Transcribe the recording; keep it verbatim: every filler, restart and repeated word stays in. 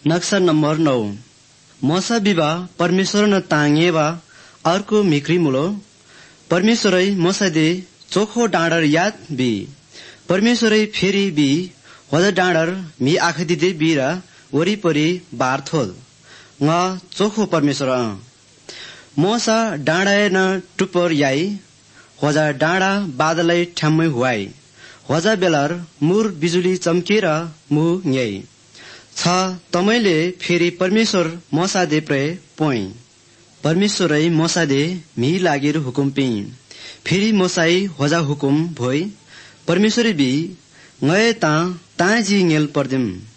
नक्सा नम्बर नौ मोसा बिबा परमेश्वर न तांगेवा अर्को मिक्री मुलो परमेश्वरै मोसादे चोखो डाँडर याद बी परमेश्वरै फेरि बी होजा डाँडर मी आखदिदे बीरा वरिपरि बारथोल न चोखो परमेश्वर मोसा डाँडाए न टुपर याई होजा डाँडा बादलै ठ्याम्मै हुआई होजा बेलर मुर बिजुली चम्केर मु न्याई छ तमैले फेरि परमेश्वर मोसादे प्रे पोइ परमेश्वरै मोसादे मी लागेर हुकुम पि फेरि मोसाई होजा हुकुम भोइ परमेश्वरै बी गए ता ताजी नेल पर्दिम